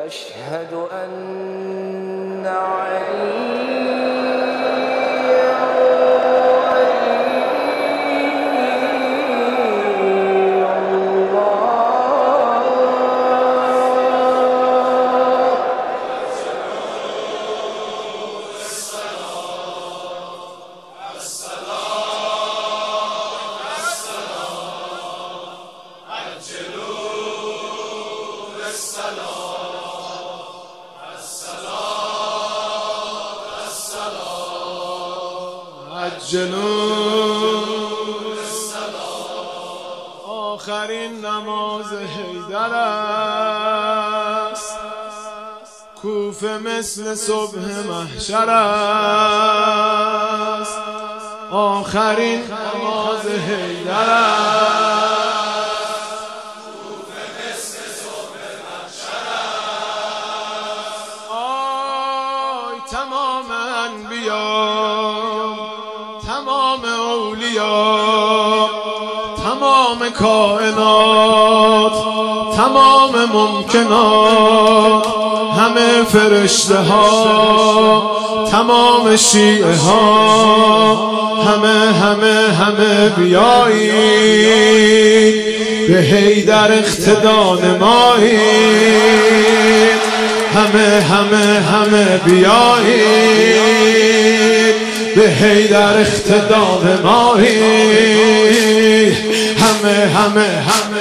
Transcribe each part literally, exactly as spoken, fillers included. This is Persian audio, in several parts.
أشهد أن علي عجلوا آخرین نماز حیدر است، کوفه مثل صبح محشر است. آخرین نماز حیدر است، کوفه مثل صبح محشر است. آی تمام انبیا، تمام اولیا، تمام کائنات، تمام ممکنات، همه فرشته ها، تمام شیعه ها، همه همه همه بیایید به حیدر اقتدا نمایید. همه همه همه بیایید به حیدر اقتدا نمایید. همه همه همه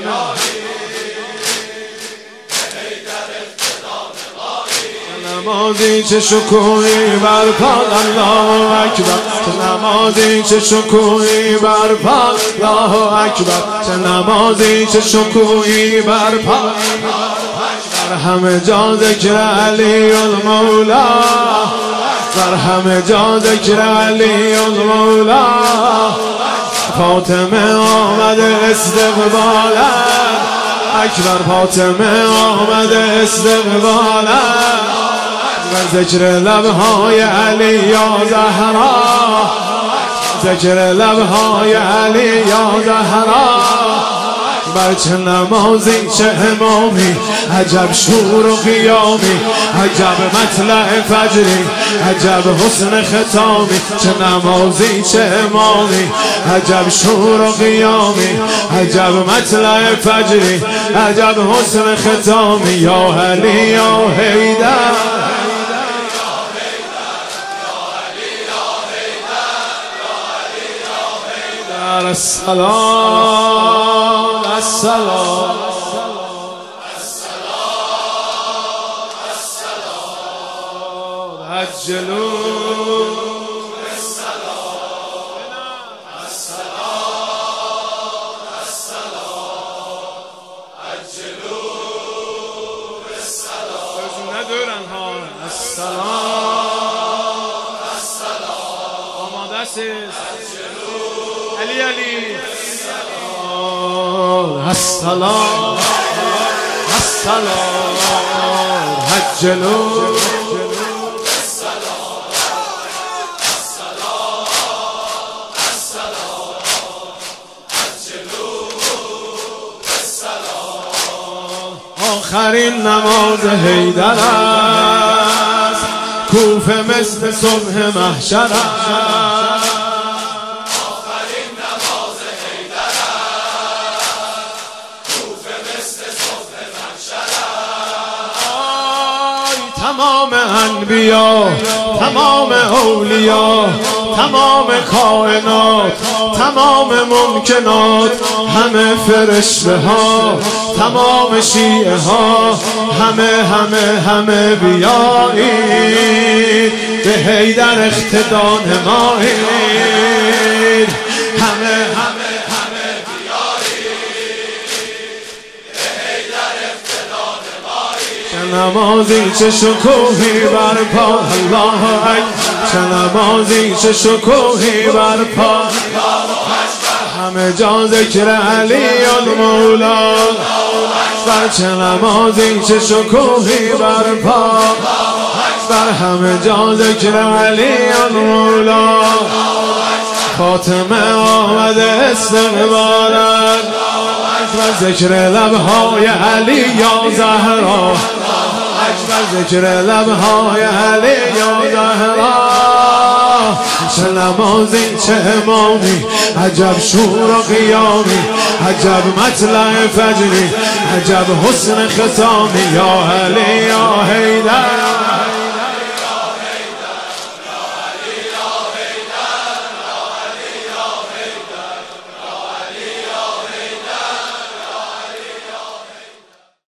نمازی چه شکوهی برپاد، الله اکبر. چه نمازی چه شکوهی برپاد، الله اکبر. چه نمازی چه شکوهی برپاد، بر همه جا ذکر علی المولا، بر همه جا ذکر علی المولا. فاطمه آمده استقبالت، اکبر فاطمه آمده استقبالت. و ذکر لبهای علی یا زهرا، ذکر لبهای علی یا زهرا. بر چه نمازی چه امامی، عجب شور و قیامی، عجب مطلع فجری، عجب حسن ختامی. چه نمازی چه امامی، عجب شور و قیامی، عجب مطلع فجری، عجب حسن ختامی. یا علی یا حیدر، السلام السلام السلام عجلوا السلام السلام السلام عجلوا السلام. ندارن ها. السلام السلام. آماده است. علی علی السلام السلام عجلوا السلام السلام السلام عجلوا السلام. آخرین نماز حیدر است، کوفه مثل صبح محشر است. تمام انبیا، تمام اولیا، تمام کائنات، تمام ممکنات، همه فرشته ها، تمام شیعه ها، همه همه همه بیایید به حیدر اقتدا نمایید. همه همه نمازی چه شکوهی برپا، الله اکبر. چه نمازی چه شکوهی برپا، همه جا ذکر علی المولا. بر چه نمازی چه شکوهی برپا، بر همه جا ذکر علی المولا. فاطمه آمده استقبالت، و ذکر لبهای علی یا زهرا. و ذکر لبهای علی یا زهرا. چه نمازی چه امامی، عجب شور و قیامی، عجب مطلع فجری، عجب حسن ختامی. یا علی یا حیدر